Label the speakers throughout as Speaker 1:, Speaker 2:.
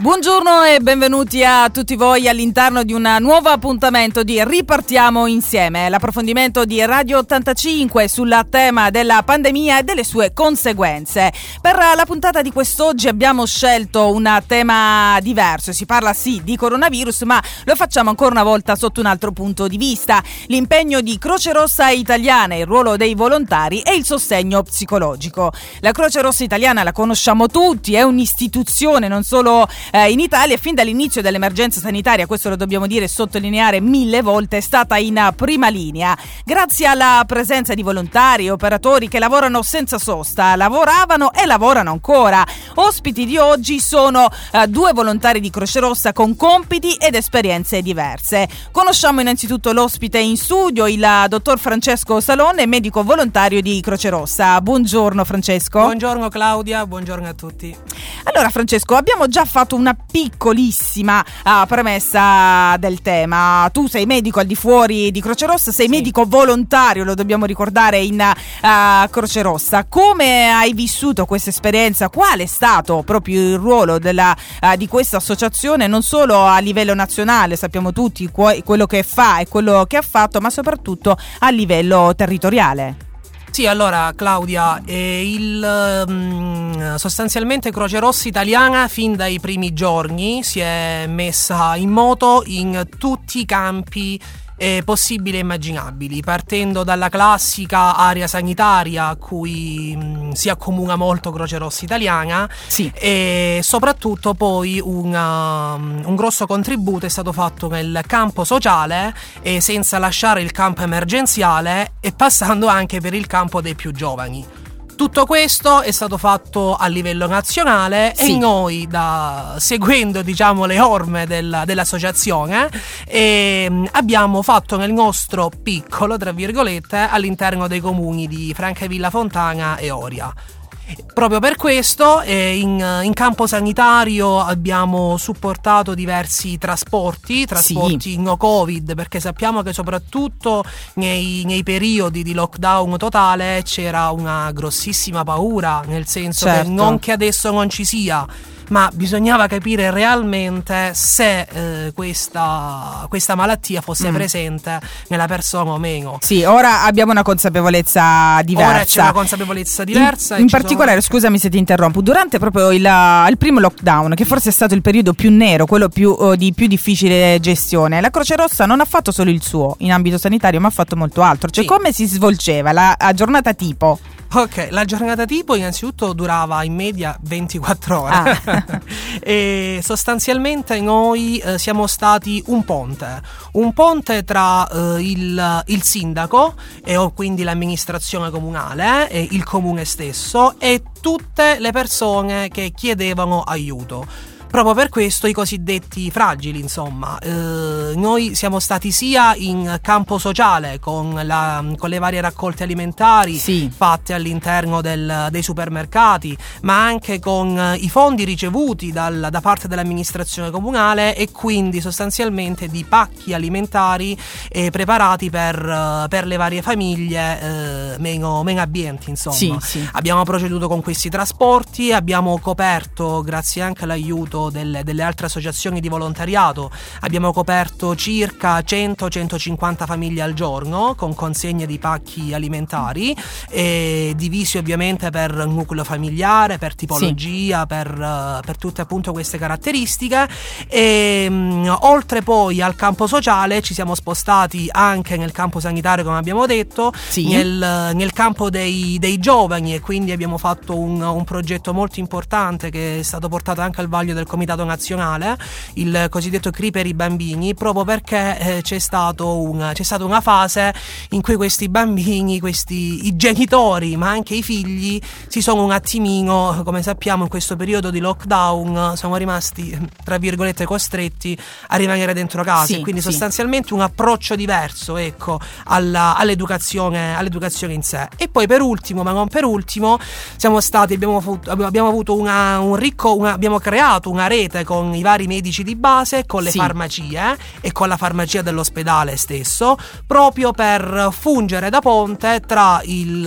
Speaker 1: Buongiorno e benvenuti a tutti voi all'interno di un nuovo appuntamento di Ripartiamo Insieme, l'approfondimento di Radio 85 sul tema della pandemia e delle sue conseguenze. Per la puntata di quest'oggi abbiamo scelto un tema diverso, si parla sì di coronavirus, ma lo facciamo ancora una volta sotto un altro punto di vista: l'impegno di Croce Rossa Italiana, il ruolo dei volontari e il sostegno psicologico. La Croce Rossa Italiana la conosciamo tutti, è un'istituzione non solo in Italia, fin dall'inizio dell'emergenza sanitaria, questo lo dobbiamo dire e sottolineare 1000 volte, è stata in prima linea, grazie alla presenza di volontari e operatori che lavorano senza sosta, lavoravano e lavorano ancora. Ospiti di oggi sono due volontari di Croce Rossa con compiti ed esperienze diverse. Conosciamo innanzitutto l'ospite in studio, il dottor Francesco Salone, medico volontario di Croce Rossa. Buongiorno Francesco.
Speaker 2: Buongiorno Claudia, buongiorno a tutti.
Speaker 1: Allora Francesco, abbiamo già fatto una piccolissima premessa del tema. Tu sei medico al di fuori di Croce Rossa, sei medico volontario, lo dobbiamo ricordare, in Croce Rossa. Come hai vissuto questa esperienza? Qual è stato proprio il ruolo di questa associazione, non solo a livello nazionale, sappiamo tutti quello che fa e quello che ha fatto, ma soprattutto a livello territoriale?
Speaker 2: Sì, allora Claudia, sostanzialmente Croce Rossa Italiana fin dai primi giorni si è messa in moto in tutti i campi possibili e immaginabili, partendo dalla classica area sanitaria a cui si accomuna molto Croce Rossa Italiana, sì, e soprattutto poi un grosso contributo è stato fatto nel campo sociale, senza lasciare il campo emergenziale e passando anche per il campo dei più giovani. Tutto questo è stato fatto a livello nazionale, sì, e noi, seguendo diciamo le orme dell'associazione, abbiamo fatto nel nostro piccolo, tra virgolette, all'interno dei comuni di Francavilla Fontana e Oria. Proprio per questo in campo sanitario abbiamo supportato diversi trasporti sì, no Covid, perché sappiamo che soprattutto nei periodi di lockdown totale c'era una grossissima paura, nel senso che non che adesso non ci sia, ma bisognava capire realmente se questa malattia fosse presente nella persona o meno.
Speaker 1: Sì, ora abbiamo una consapevolezza diversa.
Speaker 2: Ora c'è una consapevolezza diversa.
Speaker 1: In particolare, scusami se ti interrompo, durante proprio il primo lockdown, che forse è stato il periodo più nero, quello di più difficile gestione, la Croce Rossa non ha fatto solo il suo in ambito sanitario, ma ha fatto molto altro. Cioè, come si svolgeva la giornata tipo?
Speaker 2: Ok, la giornata tipo innanzitutto durava in media 24 ore. E sostanzialmente noi siamo stati un ponte tra il sindaco e quindi l'amministrazione comunale e il comune stesso e tutte le persone che chiedevano aiuto. Proprio per questo i cosiddetti fragili, insomma, noi siamo stati sia in campo sociale con le varie raccolte alimentari, sì, fatte all'interno dei supermercati, ma anche con i fondi ricevuti da parte dell'amministrazione comunale e quindi sostanzialmente di pacchi alimentari preparati per le varie famiglie meno abbienti, insomma. Sì, sì. Abbiamo proceduto con questi trasporti, abbiamo coperto, grazie anche all'aiuto delle altre associazioni di volontariato, abbiamo coperto circa 100-150 famiglie al giorno con consegne di pacchi alimentari, divisi ovviamente per nucleo familiare, per tipologia, sì, per tutte appunto queste caratteristiche. Oltre poi al campo sociale ci siamo spostati anche nel campo sanitario, come abbiamo detto, sì, nel campo dei giovani, e quindi abbiamo fatto un progetto molto importante che è stato portato anche al vaglio del Comitato Nazionale, il cosiddetto CRI per i bambini, proprio perché c'è stata una fase in cui questi bambini, i genitori ma anche i figli si sono un attimino, come sappiamo in questo periodo di lockdown, sono rimasti tra virgolette costretti a rimanere dentro casa, sì, e quindi sostanzialmente un approccio diverso, ecco, all'educazione in sé. E poi per ultimo, ma non per ultimo, abbiamo creato una rete con i vari medici di base, con le
Speaker 1: sì.
Speaker 2: farmacie e con la farmacia dell'ospedale stesso, proprio per fungere da ponte tra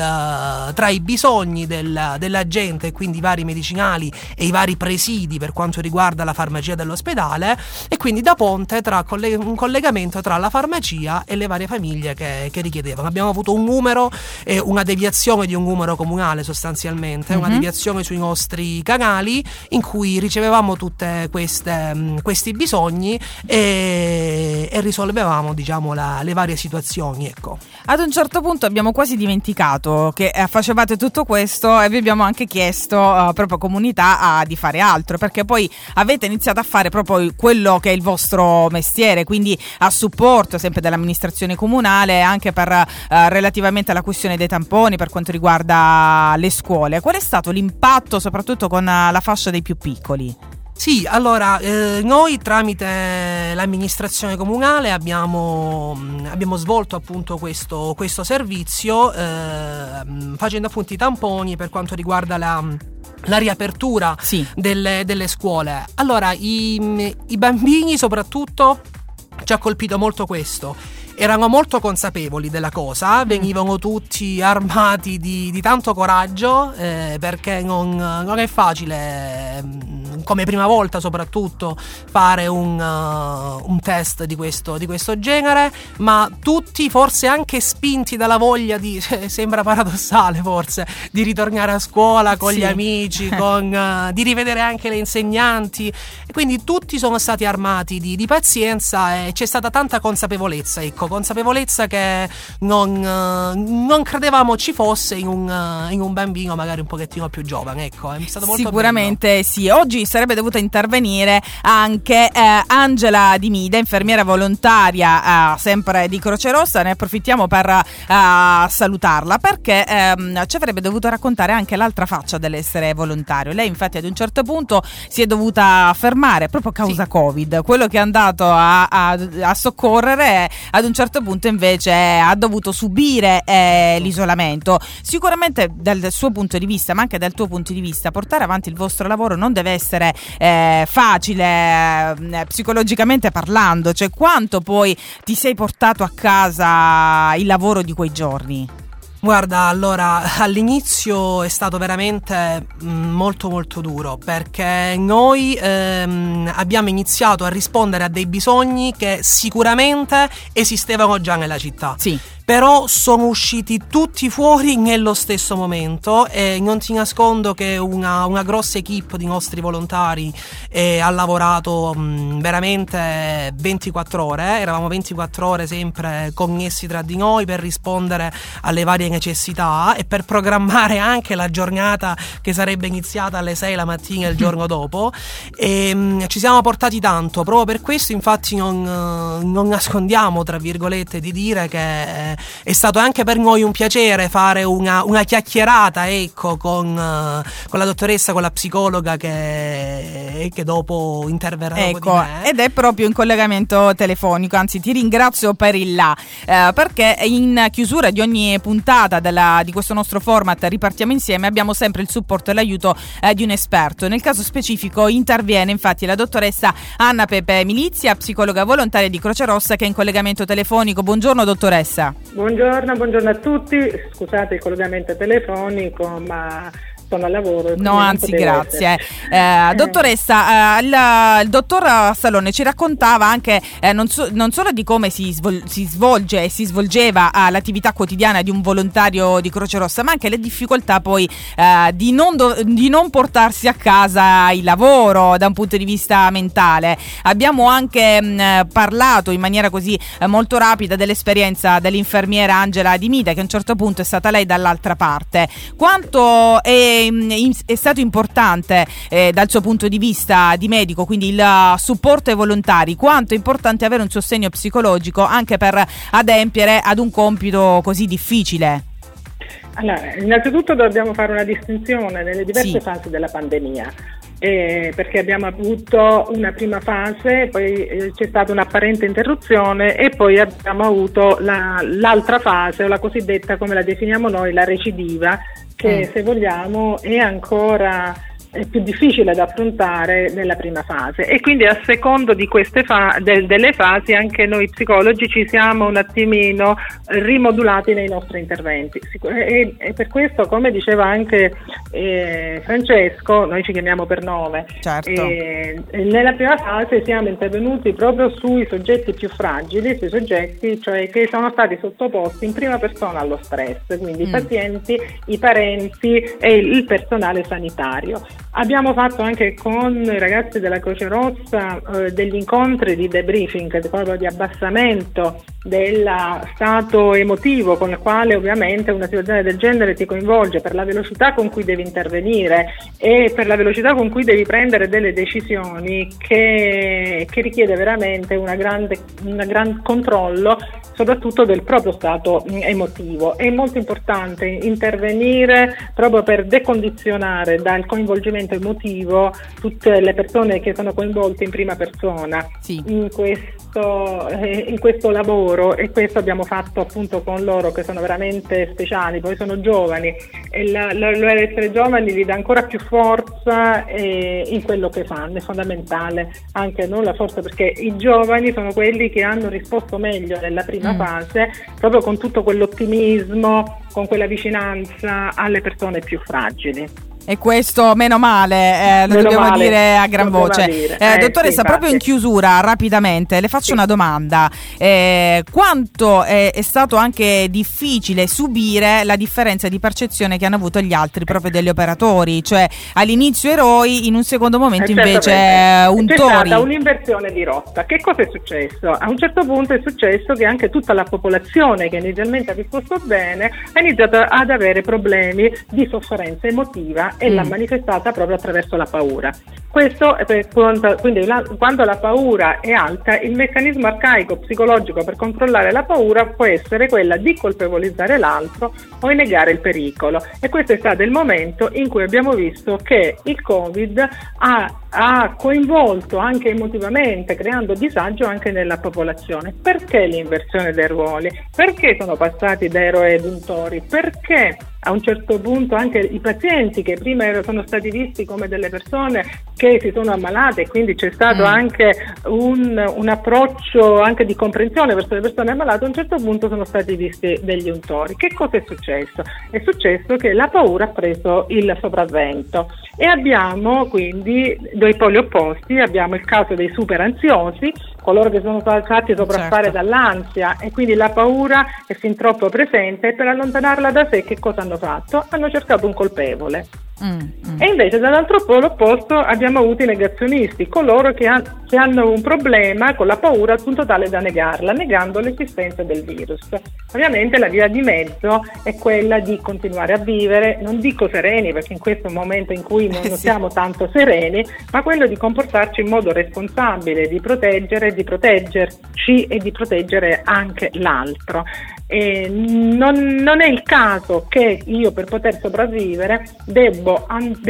Speaker 2: i bisogni della gente, quindi i vari medicinali e i vari presidi per quanto riguarda la farmacia dell'ospedale, e quindi da ponte tra un collegamento tra la farmacia e le varie famiglie che richiedevano. Abbiamo avuto un numero, una deviazione di un numero comunale sostanzialmente, una deviazione sui nostri canali in cui ricevevamo tutte questi bisogni e risolvevamo, diciamo, le varie situazioni, ecco.
Speaker 1: Ad un certo punto abbiamo quasi dimenticato che facevate tutto questo e vi abbiamo anche chiesto proprio comunità di fare altro, perché poi avete iniziato a fare proprio quello che è il vostro mestiere, quindi a supporto sempre dell'amministrazione comunale anche per relativamente alla questione dei tamponi per quanto riguarda le scuole. Qual è stato l'impatto soprattutto con la fascia dei più piccoli?
Speaker 2: Sì, allora noi tramite l'amministrazione comunale abbiamo svolto appunto questo servizio facendo appunto i tamponi per quanto riguarda la riapertura
Speaker 1: sì.
Speaker 2: delle scuole. Allora i bambini soprattutto ci ha colpito molto questo. Erano molto consapevoli della cosa, venivano tutti armati di tanto coraggio, perché non è facile, come prima volta soprattutto, fare un test di questo genere, ma tutti forse anche spinti dalla voglia sembra paradossale forse, di ritornare a scuola con
Speaker 1: sì.
Speaker 2: gli amici, di rivedere anche le insegnanti, e quindi tutti sono stati armati di pazienza e c'è stata tanta consapevolezza, ecco, consapevolezza che non credevamo ci fosse in un bambino magari un pochettino più giovane, ecco, è stato molto
Speaker 1: sicuramente
Speaker 2: bello.
Speaker 1: Sì, oggi sarebbe dovuta intervenire anche Angela Di Mida, infermiera volontaria sempre di Croce Rossa. Ne approfittiamo per salutarla, perché ci avrebbe dovuto raccontare anche l'altra faccia dell'essere volontario. Lei infatti ad un certo punto si è dovuta fermare proprio a causa
Speaker 2: sì.
Speaker 1: Covid, quello che è andato a soccorrere ad un certo punto invece ha dovuto subire l'isolamento. Sicuramente dal suo punto di vista, ma anche dal tuo punto di vista, portare avanti il vostro lavoro non deve essere facile psicologicamente parlando. Cioè, quanto poi ti sei portato a casa il lavoro di quei giorni?
Speaker 2: Guarda, allora all'inizio è stato veramente molto molto duro, perché noi abbiamo iniziato a rispondere a dei bisogni che sicuramente esistevano già nella città.
Speaker 1: Sì.
Speaker 2: Però sono usciti tutti fuori nello stesso momento e non ti nascondo che una grossa equipe di nostri volontari ha lavorato veramente 24 ore, eravamo 24 ore sempre connessi tra di noi per rispondere alle varie necessità e per programmare anche la giornata che sarebbe iniziata alle 6 la mattina il giorno dopo, e ci siamo portati tanto. Proprio per questo infatti non nascondiamo, tra virgolette, di dire che è stato anche per noi un piacere fare una chiacchierata, ecco, con la dottoressa, con la psicologa che dopo interverrà,
Speaker 1: ecco,
Speaker 2: dopo di me.
Speaker 1: Ed è proprio in collegamento telefonico, anzi ti ringrazio per il perché in chiusura di ogni puntata di questo nostro format Ripartiamo Insieme abbiamo sempre il supporto e l'aiuto di un esperto. Nel caso specifico interviene infatti la dottoressa Anna Pepe Milizia, psicologa volontaria di Croce Rossa, che è in collegamento telefonico. Buongiorno dottoressa.
Speaker 3: Buongiorno a tutti, scusate il collegamento telefonico, ma sono a lavoro.
Speaker 1: No, anzi, grazie. Dottoressa, il dottor Salone ci raccontava anche non solo di come si svolge e si svolgeva l'attività quotidiana di un volontario di Croce Rossa, ma anche le difficoltà poi di non portarsi a casa il lavoro da un punto di vista mentale. Abbiamo anche parlato in maniera così molto rapida dell'esperienza dell'infermiera Angela Di Mida, che a un certo punto è stata lei dall'altra parte. Quanto è stato importante dal suo punto di vista di medico, quindi il supporto ai volontari, quanto è importante avere un sostegno psicologico anche per adempiere ad un compito così difficile?
Speaker 3: Allora, innanzitutto dobbiamo fare una distinzione nelle diverse fasi della pandemia, perché abbiamo avuto una prima fase, poi c'è stata un'apparente interruzione e poi abbiamo avuto l'altra fase, o la cosiddetta, come la definiamo noi, la recidiva, che se vogliamo è ancora è più difficile da affrontare nella prima fase, e quindi a secondo di queste delle fasi anche noi psicologi ci siamo un attimino rimodulati nei nostri interventi, e per questo, come diceva anche Francesco, noi ci chiamiamo per nome.
Speaker 1: Certo.
Speaker 3: Nella prima fase siamo intervenuti proprio sui soggetti più fragili, sui soggetti cioè che sono stati sottoposti in prima persona allo stress, quindi i pazienti, i parenti e il personale sanitario. Abbiamo fatto anche con i ragazzi della Croce Rossa degli incontri di debriefing, proprio di abbassamento del stato emotivo con il quale ovviamente una situazione del genere ti coinvolge, per la velocità con cui devi intervenire e per la velocità con cui devi prendere delle decisioni che richiede veramente un gran controllo, soprattutto del proprio stato emotivo. È molto importante intervenire proprio per decondizionare dal coinvolgimento emotivo tutte le persone che sono coinvolte in prima persona in questo lavoro, e questo abbiamo fatto appunto con loro, che sono veramente speciali, poi sono giovani, e l'essere giovani gli dà ancora più forza in quello che fanno. È fondamentale anche non la forza, perché i giovani sono quelli che hanno risposto meglio nella prima fase, proprio con tutto quell'ottimismo, con quella vicinanza alle persone più fragili.
Speaker 1: E questo meno male, lo dobbiamo dire a gran voce. Dottoressa, proprio in chiusura, rapidamente, le faccio una domanda. Quanto è stato anche difficile subire la differenza di percezione che hanno avuto gli altri, proprio degli operatori? Cioè all'inizio eroi, in un secondo momento invece untori.
Speaker 3: C'è stata un'inversione di rotta. Che cosa è successo? A un certo punto è successo che anche tutta la popolazione, che inizialmente ha risposto bene, ha iniziato ad avere problemi di sofferenza emotiva e l'ha manifestata proprio attraverso la paura. Questo quindi quando la paura è alta, il meccanismo arcaico psicologico per controllare la paura può essere quella di colpevolizzare l'altro o negare il pericolo, e questo è stato il momento in cui abbiamo visto che il Covid ha coinvolto anche emotivamente, creando disagio anche nella popolazione. Perché l'inversione dei ruoli? Perché sono passati da eroi ad untori? Perché a un certo punto anche i pazienti, che prima sono stati visti come delle persone che si sono ammalate, e quindi c'è stato anche un approccio anche di comprensione verso le persone ammalate, a un certo punto sono stati visti degli untori. Che cosa è successo? È successo che la paura ha preso il sopravvento, e abbiamo quindi due poli opposti. Abbiamo il caso dei super ansiosi, coloro che sono fatti sopraffare dall'ansia, e quindi la paura è fin troppo presente, e per allontanarla da sé che cosa hanno fatto? Hanno cercato un colpevole. E invece dall'altro polo opposto abbiamo avuto i negazionisti, coloro che hanno un problema con la paura al punto tale da negarla, negando l'esistenza del virus. Ovviamente la via di mezzo è quella di continuare a vivere, non dico sereni, perché in questo momento in cui non siamo tanto sereni, ma quello di comportarci in modo responsabile, di proteggere, di proteggerci e di proteggere anche l'altro. Non è il caso che io, per poter sopravvivere, debba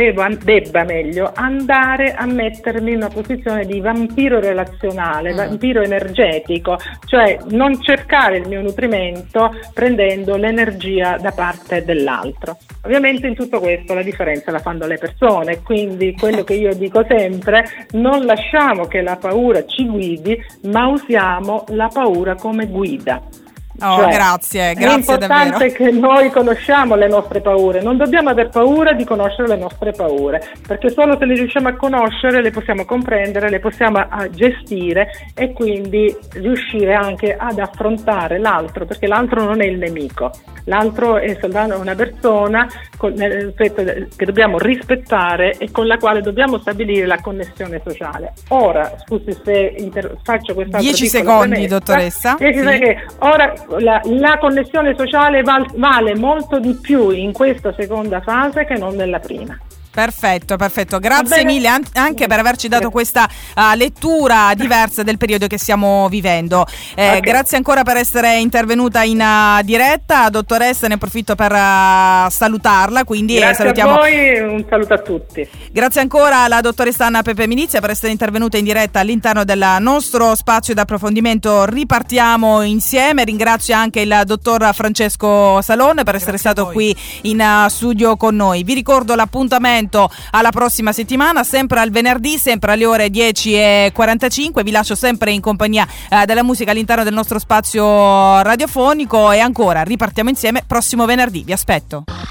Speaker 3: andare a mettermi in una posizione di vampiro relazionale, vampiro energetico, cioè non cercare il mio nutrimento prendendo l'energia da parte dell'altro. Ovviamente in tutto questo la differenza la fanno le persone, quindi quello che io dico sempre: non lasciamo che la paura ci guidi, ma usiamo la paura come guida.
Speaker 1: Grazie
Speaker 3: è importante davvero che noi conosciamo le nostre paure, non dobbiamo aver paura di conoscere le nostre paure, perché solo se le riusciamo a conoscere le possiamo comprendere, le possiamo gestire, e quindi riuscire anche ad affrontare l'altro, perché l'altro non è il nemico, l'altro è soltanto una persona che dobbiamo rispettare e con la quale dobbiamo stabilire la connessione sociale. Ora, scusi se faccio questa
Speaker 1: 10 secondi, dottoressa.
Speaker 3: Ora la connessione sociale vale molto di più in questa seconda fase che non nella prima.
Speaker 1: Perfetto, grazie mille anche per averci dato questa lettura diversa del periodo che stiamo vivendo. Grazie ancora per essere intervenuta in diretta, dottoressa, ne approfitto per salutarla, quindi
Speaker 3: grazie
Speaker 1: salutiamo.
Speaker 3: A voi, un saluto a tutti.
Speaker 1: Grazie ancora alla dottoressa Anna Pepe Milizia per essere intervenuta in diretta all'interno del nostro spazio d'approfondimento Ripartiamo Insieme. Ringrazio anche il dottor Francesco Salone per essere stato qui in studio con noi. Vi ricordo l'appuntamento appuntamento alla prossima settimana, sempre al venerdì, sempre alle ore 10:45. Vi lascio sempre in compagnia della musica all'interno del nostro spazio radiofonico, e ancora ripartiamo insieme prossimo venerdì. Vi aspetto.